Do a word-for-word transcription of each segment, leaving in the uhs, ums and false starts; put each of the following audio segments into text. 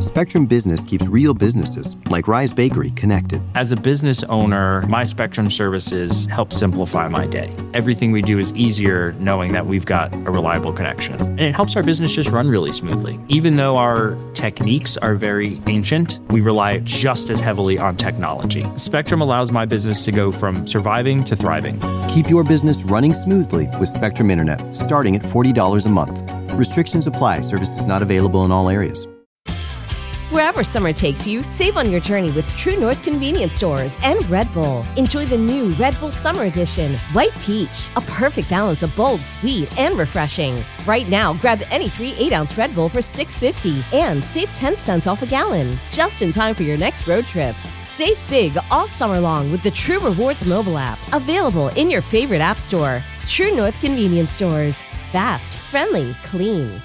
Spectrum Business keeps real businesses, like Rise Bakery, connected. As a business owner, my Spectrum services help simplify my day. Everything we do is easier knowing that we've got a reliable connection. And it helps our business just run really smoothly. Even though our techniques are very ancient, we rely just as heavily on technology. Spectrum allows my business to go from surviving to thriving. Keep your business running smoothly with Spectrum Internet, starting at forty dollars a month. Restrictions apply. Services not available in all areas. Wherever summer takes you, save on your journey with True North convenience stores and Red Bull. Enjoy the new Red Bull Summer Edition, White Peach, a perfect balance of bold, sweet, and refreshing. Right now, grab any three eight-ounce Red Bull for six dollars and fifty cents and save ten cents off a gallon, just in time for your next road trip. Save big all summer long with the True Rewards mobile app, available in your favorite app store. True North convenience stores. Fast, friendly, clean.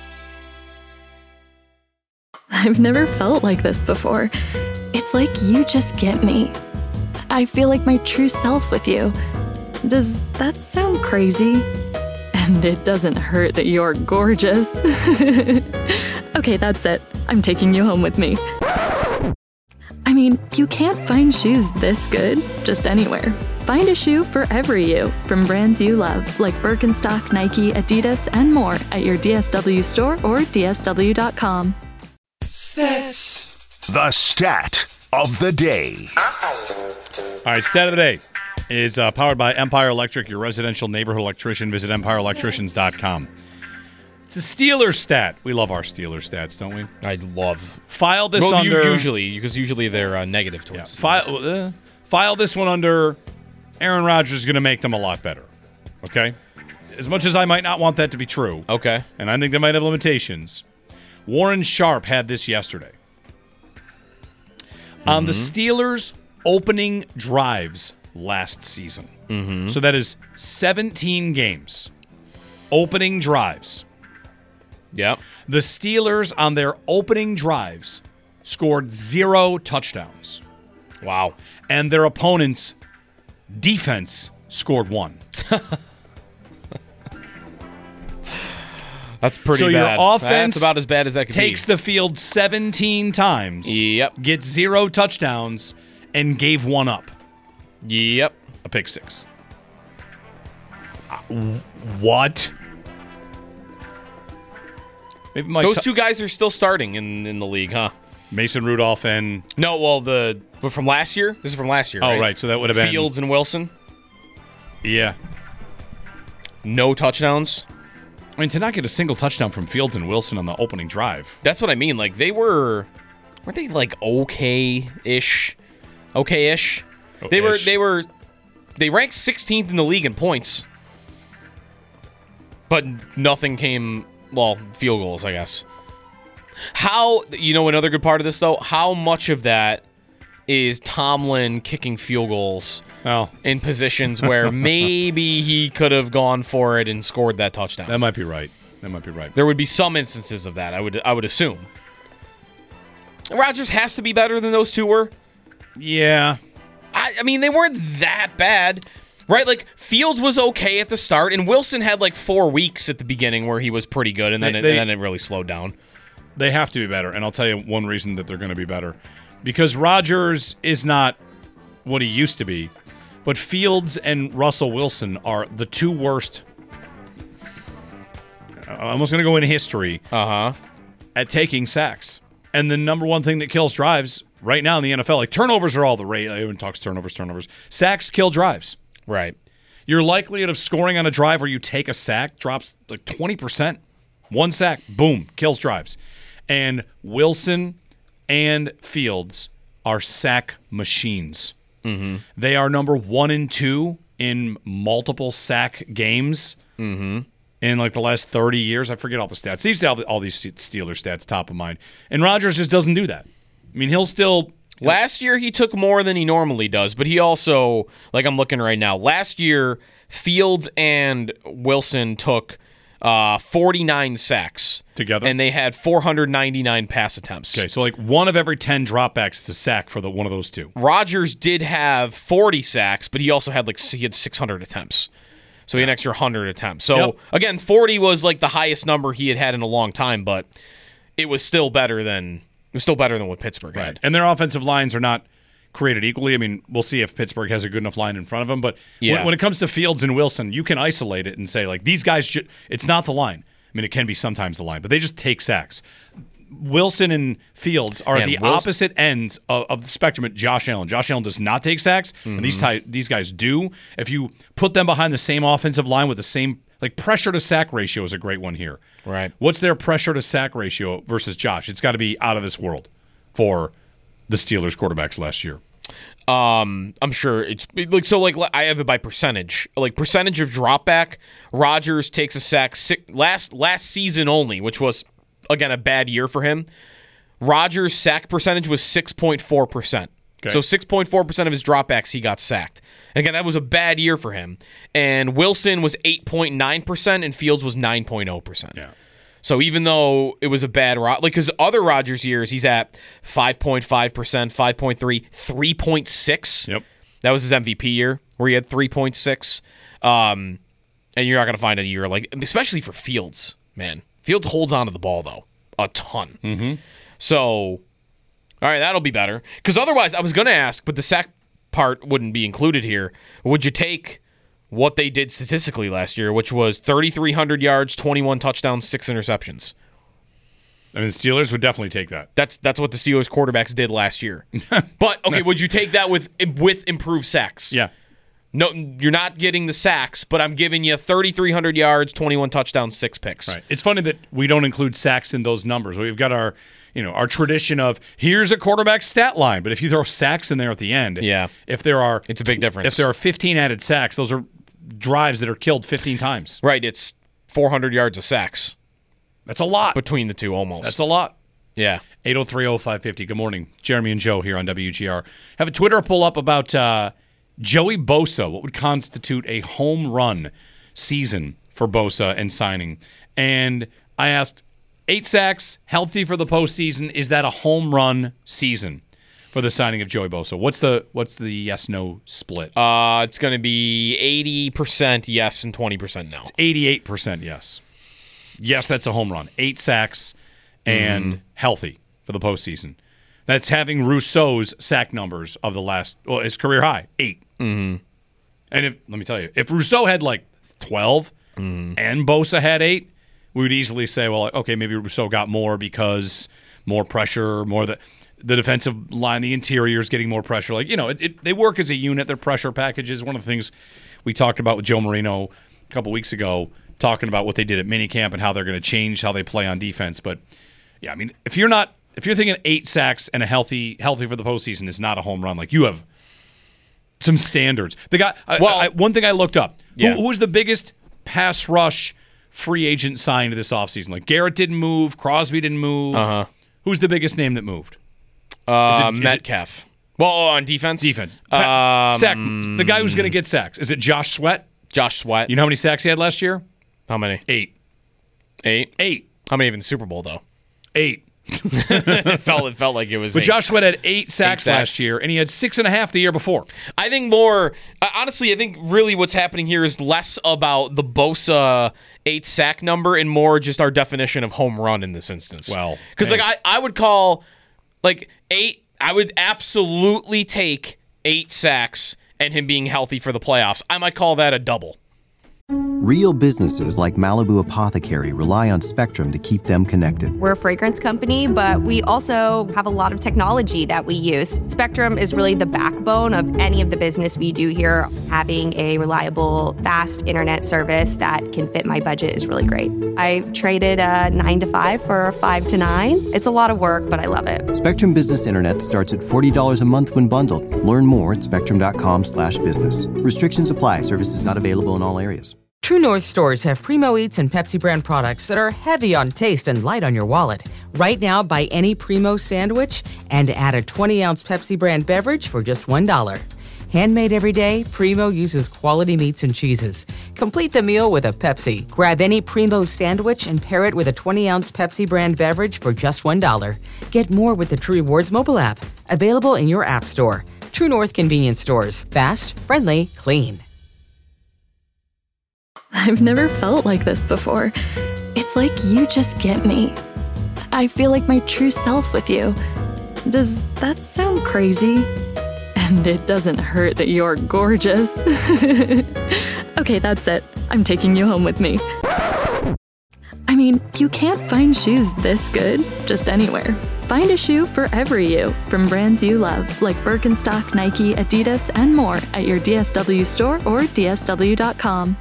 I've never felt like this before. It's like you just get me. I feel like my true self with you. Does that sound crazy? And it doesn't hurt that you're gorgeous. Okay, that's it. I'm taking you home with me. I mean, you can't find shoes this good just anywhere. Find a shoe for every you from brands you love, like Birkenstock, Nike, Adidas, and more at your D S W store or D S W dot com. The stat of the day. All right, stat of the day is uh, powered by Empire Electric, your residential neighborhood electrician. Visit empire electricians dot com. It's a Steelers stat. We love our Steelers stats, don't we? I love. File this well, under... usually, because usually they're uh, negative towards yeah, file, uh, file this one under Aaron Rodgers is going to make them a lot better. Okay? As much as I might not want that to be true. Okay. And I think they might have limitations. Warren Sharp had this yesterday. Mm-hmm. On the Steelers' opening drives last season. Mm-hmm. So that is seventeen games. Opening drives. Yep. The Steelers, on their opening drives, scored zero touchdowns. Wow. And their opponent's defense scored one. That's pretty so bad. So your offense That's about as bad as that could takes be. the field seventeen times. Yep. Gets zero touchdowns and gave one up. Yep. A pick six. Uh, what? Maybe my Those t- two guys are still starting in, in the league, huh? Mason Rudolph and... No, well, the from last year? This is from last year, Oh, right? right. So that would have been... Fields and Wilson? Yeah. No touchdowns? I mean, to not get a single touchdown from Fields and Wilson on the opening drive. That's what I mean. Like, they were... Weren't they, like, okay-ish? Okay-ish? Oh, they were... ish. They were... They ranked sixteenth in the league in points. But nothing came... Well, field goals, I guess. How... You know another good part of this, though? How much of that is Tomlin kicking field goals oh. in positions where maybe he could have gone for it and scored that touchdown? That might be right. That might be right. There would be some instances of that, I would I would assume. Rodgers has to be better than those two were. Yeah. I, I mean, they weren't that bad, right? Like, Fields was okay at the start, and Wilson had like four weeks at the beginning where he was pretty good, and then, they, it, they, and then it really slowed down. They have to be better, and I'll tell you one reason that they're going to be better. Because Rodgers is not what he used to be, but Fields and Russell Wilson are the two worst. I'm almost going to go in history uh-huh. at taking sacks. And the number one thing that kills drives right now in the N F L, like turnovers are all the rate. Everyone talks turnovers, turnovers. Sacks kill drives. Right. Your likelihood of scoring on a drive where you take a sack drops like twenty percent. One sack, boom, kills drives. And Wilson and Fields are sack machines. Mm-hmm. They are number one and two in multiple sack games mm-hmm. in like the last thirty years. I forget all the stats. These all, all these Steelers stats top of mind. And Rodgers just doesn't do that. I mean, he'll still... Last year, he took more than he normally does, but he also, like I'm looking right now, last year, Fields and Wilson took uh, forty-nine sacks. Together? And they had four hundred ninety-nine pass attempts. Okay, so like one of every ten dropbacks is a sack for the one of those two. Rodgers did have forty sacks, but he also had like he had six hundred attempts. So he had an extra one hundred attempts. So, yep. Again, forty was like the highest number he had had in a long time, but it was still better than was still better than what Pittsburgh Right. had. And their offensive lines are not created equally. I mean, we'll see if Pittsburgh has a good enough line in front of them. But Yeah. when, when it comes to Fields and Wilson, you can isolate it and say, like, these guys, ju- it's not the line. I mean, it can be sometimes the line, but they just take sacks. Wilson and Fields are Man, at the Wilson- opposite ends of, of the spectrum at Josh Allen. Josh Allen does not take sacks, and Mm-hmm. these ty- these guys do. If you put them behind the same offensive line with the same, like, pressure to sack ratio is a great one here. Right. What's their pressure to sack ratio versus Josh? It's got to be out of this world for the Steelers quarterbacks last year. Um, I'm sure it's like so. Like I have it by percentage. Like percentage of drop back. Rodgers takes a sack six, last last season only, which was again a bad year for him. Rodgers' sack percentage was six point four percent. So six point four percent of his dropbacks he got sacked. And again, that was a bad year for him. And Wilson was eight point nine percent and Fields was nine point zero percent. Yeah. So even though it was a bad Rod, like because other Rodgers years, he's at five point five percent, five point three, three point six. Yep. That was his M V P year where he had three point six. Um, and you're not going to find a year like, especially for Fields, man. Fields holds on to the ball, though, a ton. Mm-hmm. So, all right, that'll be better. Because otherwise, I was going to ask, but the sack part wouldn't be included here. Would you take what they did statistically last year, which was thirty-three hundred yards, twenty-one touchdowns, six interceptions? I mean, the Steelers would definitely take that. That's that's what the Steelers quarterbacks did last year. But okay, would you take that with with improved sacks? Yeah. No, you're not getting the sacks, but I'm giving you thirty-three hundred yards, twenty-one touchdowns, six picks. Right. It's funny that we don't include sacks in those numbers. We've got our, you know, our tradition of here's a quarterback stat line, but if you throw sacks in there at the end, Yeah. if there are It's a big difference. If there are fifteen added sacks, those are drives that are killed fifteen times. Right, it's four hundred yards of sacks That's a lot. between the two almost. That's a lot. yeah. eight oh three oh five fifty. Good morning. Jeremy and Joe here on W G R. Have a Twitter pull up about uh, Joey Bosa. What would constitute a home run season for Bosa and signing? And I asked, eight sacks, healthy for the postseason. Is that a home run season for the signing of Joey Bosa? What's the what's the yes-no split? Uh, it's going to be eighty percent yes and twenty percent no. eighty-eight percent yes. Yes, that's a home run. Eight sacks and Mm-hmm. healthy for the postseason. That's having Rousseau's sack numbers of the last, well, his career high, eight. Mm-hmm. And if let me tell you, if Rousseau had like twelve Mm-hmm. and Bosa had eight, we would easily say, well, okay, maybe Rousseau got more because more pressure, more the the defensive line, the interior is getting more pressure. Like, you know, it, it, they work as a unit. Their pressure packages. One of the things we talked about with Joe Marino a couple weeks ago, talking about what they did at minicamp and how they're going to change how they play on defense. But yeah, I mean, if you're not, if you're thinking eight sacks and a healthy, healthy for the postseason is not a home run, like you have some standards. The guy, I- Well- I, one thing I looked up, Yeah. who, who's the biggest pass rush free agent signed this offseason? Like Garrett didn't move, Crosby didn't move. Uh-huh. Who's the biggest name that moved? Uh, is it- Metcalf. Well, on defense? Defense. Um, Pa- Sack. The guy who's going to get sacks. Is it Josh Sweat? Josh Sweat. You know how many sacks he had last year? How many? Eight. Eight? Eight. How many in the Super Bowl, though? Eight. it, felt, it felt like it was But eight. Josh Sweat had eight sacks, sacks. last year, and he had six and a half the year before. I think more, uh, honestly, I think really what's happening here is less about the Bosa eight sack number and more just our definition of home run in this instance. Well, because like hey. I, I would call like eight, I would absolutely take eight sacks and him being healthy for the playoffs. I might call that a double. Real businesses like Malibu Apothecary rely on Spectrum to keep them connected. We're a fragrance company, but we also have a lot of technology that we use. Spectrum is really the backbone of any of the business we do here. Having a reliable, fast internet service that can fit my budget is really great. I traded a nine to five for a five to nine. It's a lot of work, but I love it. Spectrum Business Internet starts at forty dollars a month when bundled. Learn more at spectrum.com slash business. Restrictions apply. Services not available in all areas. True North stores have Primo Eats and Pepsi brand products that are heavy on taste and light on your wallet. Right now, buy any Primo sandwich and add a twenty-ounce Pepsi brand beverage for just one dollar. Handmade every day, Primo uses quality meats and cheeses. Complete the meal with a Pepsi. Grab any Primo sandwich and pair it with a twenty-ounce Pepsi brand beverage for just one dollar. Get more with the True Rewards mobile app. Available in your app store. True North convenience stores. Fast, friendly, clean. I've never felt like this before. It's like you just get me. I feel like my true self with you. Does that sound crazy? And it doesn't hurt that you're gorgeous. Okay, that's it. I'm taking you home with me. I mean, you can't find shoes this good just anywhere. Find a shoe for every you from brands you love, like Birkenstock, Nike, Adidas, and more at your D S W store or D S W dot com.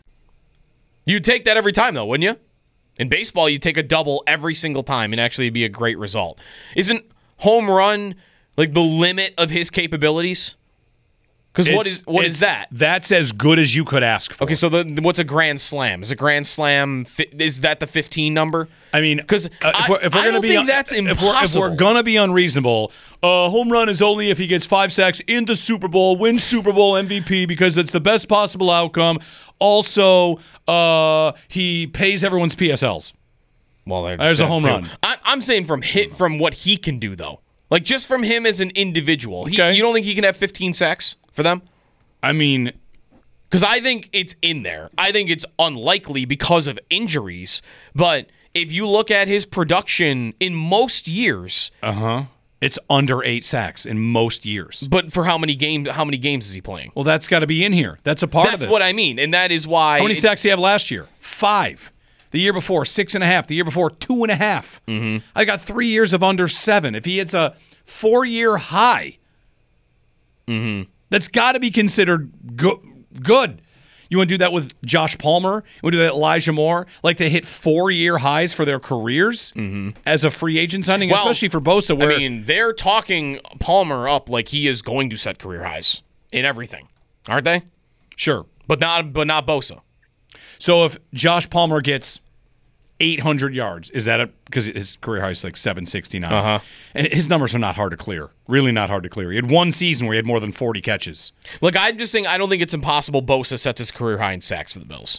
You'd take that every time, though, wouldn't you? In baseball, you'd take a double every single time and actually be a great result. Isn't home run like the limit of his capabilities? Because what is what is that? That's as good as you could ask for. Okay, so the, what's a grand slam? Is a grand slam is that the fifteen number? I mean, because uh, if we're, if we're I going to don't be think that's if impossible. we're, if we're going to be unreasonable, a uh, home run is only if he gets five sacks in the Super Bowl, wins Super Bowl M V P because it's the best possible outcome. Also, uh, he pays everyone's P S Ls. Well, there's a home too. run. I, I'm saying from hit from what he can do though, like just from him as an individual. He, Okay. You don't think he can have fifteen sacks for them? I mean, because I think it's in there. I think it's unlikely because of injuries. But if you look at his production in most years, uh huh, it's under eight sacks in most years. But for how many games? How many games is he playing? Well, that's got to be in here. That's a part That's of this. what I mean, and that is why. How many it, sacks did he have last year? Five. The year before, six and a half. The year before, two and a half. Mm-hmm. I got three years of under seven. If he hits a four-year high, mm-hmm. that's got to be considered go- good. You want to do that with Josh Palmer? You want to do that with Elijah Moore? Like they hit four-year highs for their careers mm-hmm. as a free agent signing, well, especially for Bosa. Where, I mean, they're talking Palmer up like he is going to set career highs in everything, aren't they? Sure, but not but not Bosa. So if Josh Palmer gets eight hundred yards, is that a because his career high is like seven sixty-nine, uh-huh. and his numbers are not hard to clear. Really not hard to clear. He had one season where he had more than forty catches. Look, I'm just saying I don't think it's impossible Bosa sets his career high in sacks for the Bills.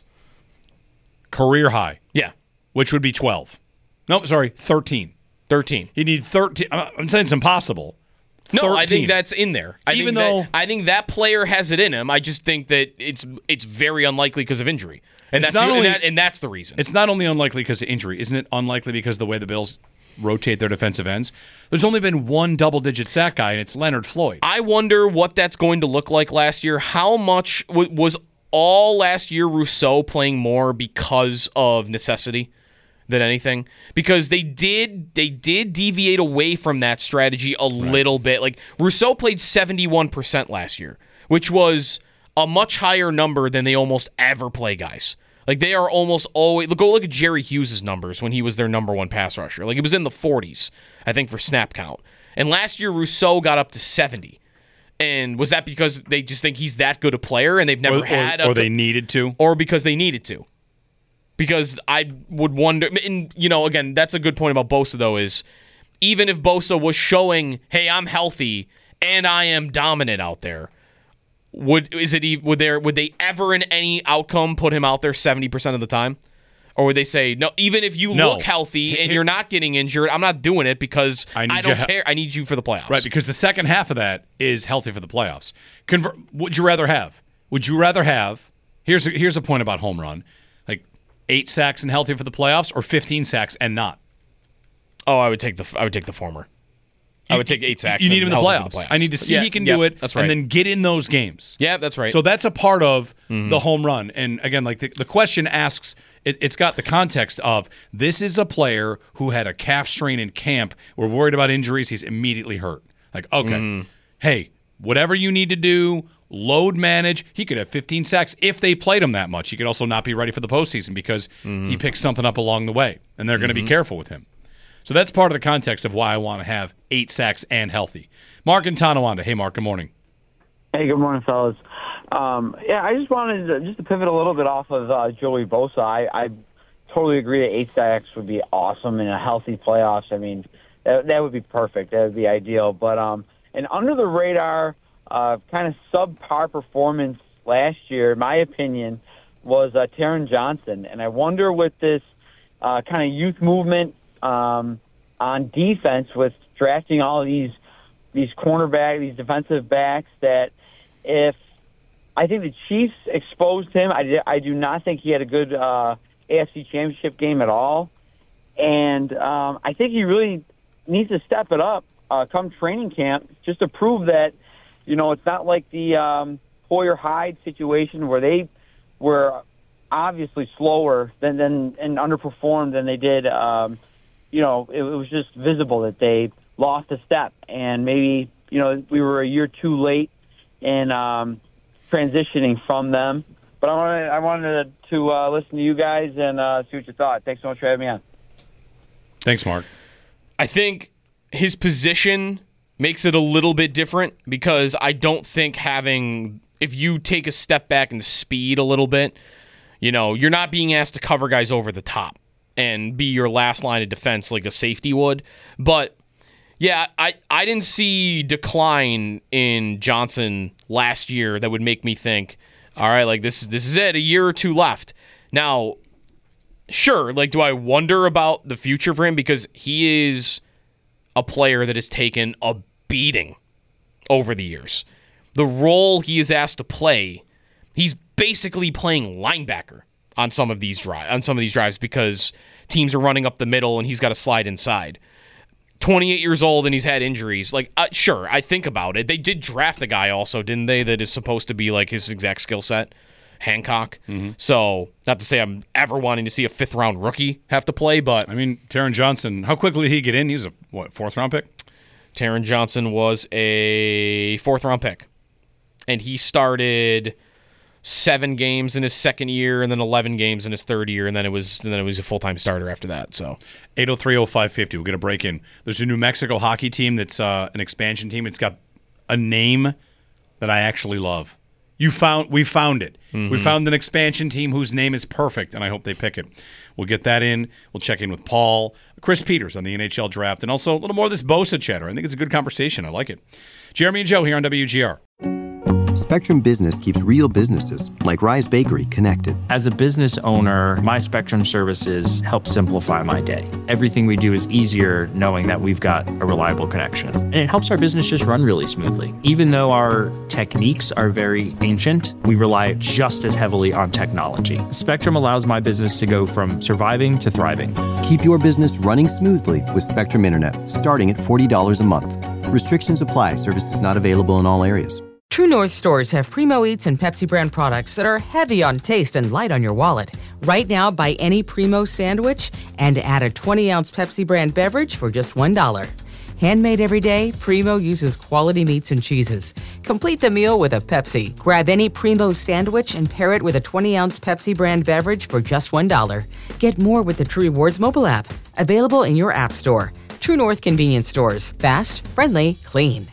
Career high, yeah, which would be twelve. No, sorry, thirteen. Thirteen. You need thirteen. I'm saying it's impossible. No, thirteen. I think that's in there. I Even think though that, I think that player has it in him. I just think that it's it's very unlikely because of injury, and It's that's not the, only- and, that, and that's the reason. It's not only unlikely because of injury. Isn't it unlikely because of the way the Bills rotate their defensive ends? There's only been one double-digit sack guy, and it's Leonard Floyd. I wonder what that's going to look like last year. How much w- was all last year Rousseau playing more because of necessity than anything? Because they did they did deviate away from that strategy a right. little bit. Like Rousseau played seventy-one percent last year, which was a much higher number than they almost ever play guys. Like they are almost always go look at Jerry Hughes' numbers when he was their number one pass rusher. Like it was in the forties, I think, for snap count. And last year Rousseau got up to seventy. And was that because they just think he's that good a player and they've never or, had or, a or they needed to? Or because they needed to? Because I would wonder, and you know, again, that's a good point about Bosa, though, is even if Bosa was showing, hey, I'm healthy and I am dominant out there, would is it would there would they ever in any outcome put him out there seventy percent of the time? Or would they say, no, even if you No. look healthy and you're not getting injured, I'm not doing it because I I, need don't you he- care. I need you for the playoffs. Right, because the second half of that is healthy for the playoffs. Conver- would you rather have? Would you rather have? Here's a, here's a point about home run, like eight sacks and healthy for the playoffs, or fifteen sacks and not. Oh, I would take the I would take the former. I would take eight sacks. You need him and in the healthy playoffs. for the playoffs. I need to see Yeah, he can yeah, do it, That's right. and then get in those games. Yeah, that's right. So that's a part of mm-hmm. the home run. And again, like the, the question asks, it, it's got the context of this is a player who had a calf strain in camp. We're worried about injuries. He's immediately hurt. Like, okay, Mm-hmm. hey, whatever you need to do, load manage. He could have fifteen sacks if they played him that much. He could also not be ready for the postseason because Mm-hmm. he picked something up along the way, and they're going to be careful with him. So that's part of the context of why I want to have eight sacks and healthy. Mark and Tonawanda. Hey, Mark, good morning. Hey, good morning, fellas. Um, yeah, I just wanted to, just to pivot a little bit off of uh, Joey Bosa. I, I totally agree that eight sacks would be awesome in a healthy playoffs. I mean, that, that would be perfect. That would be ideal. But um, an under-the-radar, uh, kind of subpar performance last year, in my opinion, was uh, Taron Johnson. And I wonder with this uh, kind of youth movement um, on defense with drafting all of these these cornerback, these defensive backs, that if I think the Chiefs exposed him, I, I do not think he had a good uh, A F C Championship game at all. And um, I think he really needs to step it up uh, come training camp just to prove that, you know, it's not like the um, Hoyer Hyde situation where they were obviously slower than, than and underperformed than they did. Um, you know, it, it was just visible that they lost a step, and maybe, you know, we were a year too late in um, transitioning from them. But I wanted, I wanted to uh, listen to you guys and uh, see what you thought. Thanks so much for having me on. Thanks, Mark. I think his position makes it a little bit different because I don't think having, if you take a step back in speed a little bit, you know, you're not being asked to cover guys over the top and be your last line of defense like a safety would. But, yeah, I, I didn't see decline in Johnson last year that would make me think, all right, like this, this is it, a year or two left. Now, sure, like, do I wonder about the future for him? Because he is a player that has taken a beating over the years. The role he is asked to play, he's basically playing linebacker on some of these drives, on some of these drives because teams are running up the middle and he's got to slide inside. twenty-eight years old and he's had injuries. Like, uh, sure, I think about it. They did draft a guy also, didn't they, that is supposed to be like his exact skill set, Hancock. Mm-hmm. So, not to say I'm ever wanting to see a fifth-round rookie have to play, but... I mean, Taron Johnson, how quickly did he get in? He was a, what, fourth-round pick? Taron Johnson was a fourth-round pick. And he started seven games in his second year and then eleven games in his third year, and then it was and then it was a full-time starter after that. So eight oh three oh five five oh, we'll get a break in. There's a New Mexico hockey team that's uh, an expansion team. It's got a name that I actually love. You found We found it. Mm-hmm. We found an expansion team whose name is perfect, and I hope they pick it. We'll get that in. We'll check in with Paul, Chris Peters on the N H L draft, and also a little more of this Bosa chatter. I think it's a good conversation. I like it. Jeremy and Joe here on W G R. Spectrum Business keeps real businesses, like Rise Bakery, connected. As a business owner, my Spectrum services help simplify my day. Everything we do is easier knowing that we've got a reliable connection. And it helps our business just run really smoothly. Even though our techniques are very ancient, we rely just as heavily on technology. Spectrum allows my business to go from surviving to thriving. Keep your business running smoothly with Spectrum Internet, starting at forty dollars a month. Restrictions apply. Services not available in all areas. True North stores have Primo Eats and Pepsi brand products that are heavy on taste and light on your wallet. Right now, buy any Primo sandwich and add a twenty-ounce Pepsi brand beverage for just one dollar. Handmade every day, Primo uses quality meats and cheeses. Complete the meal with a Pepsi. Grab any Primo sandwich and pair it with a twenty-ounce Pepsi brand beverage for just one dollar. Get more with the True Rewards mobile app. Available in your app store. True North convenience stores. Fast, friendly, clean.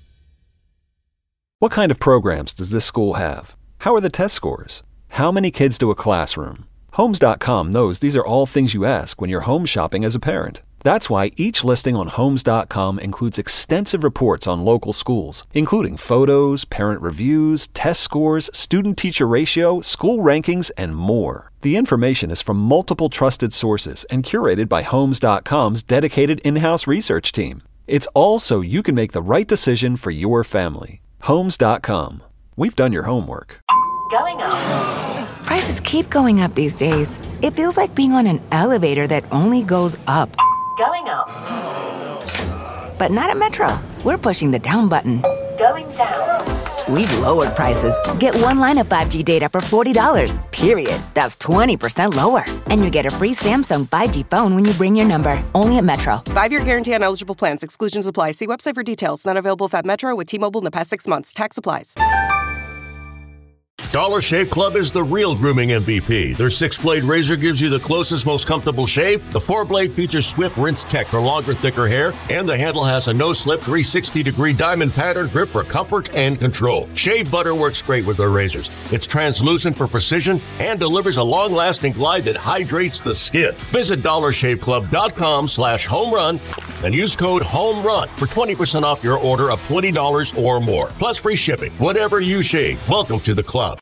What kind of programs does this school have? How are the test scores? How many kids do a classroom? Homes dot com knows these are all things you ask when you're home shopping as a parent. That's why each listing on Homes dot com includes extensive reports on local schools, including photos, parent reviews, test scores, student-teacher ratio, school rankings, and more. The information is from multiple trusted sources and curated by Homes dot com's dedicated in-house research team. It's all so you can make the right decision for your family. Homes dot com. We've done your homework. Going up. Prices keep going up these days. It feels like being on an elevator that only goes up. Going up. But not at Metro. We're pushing the down button. Going down. We've lowered prices. Get one line of five G data for forty dollars, period. That's twenty percent lower. And you get a free Samsung five G phone when you bring your number. Only at Metro. Five-year guarantee on eligible plans. Exclusions apply. See website for details. Not available at Metro with T-Mobile in the past six months. Tax applies. Dollar Shave Club is the real grooming M V P. Their six-blade razor gives you the closest, most comfortable shave. The four-blade features swift rinse tech for longer, thicker hair. And the handle has a no-slip three hundred sixty degree diamond pattern grip for comfort and control. Shave butter works great with their razors. It's translucent for precision and delivers a long-lasting glide that hydrates the skin. Visit dollar shave club dot com slash home run and use code HOMERUN for twenty percent off your order of twenty dollars or more. Plus free shipping. Whatever you shave, welcome to the club.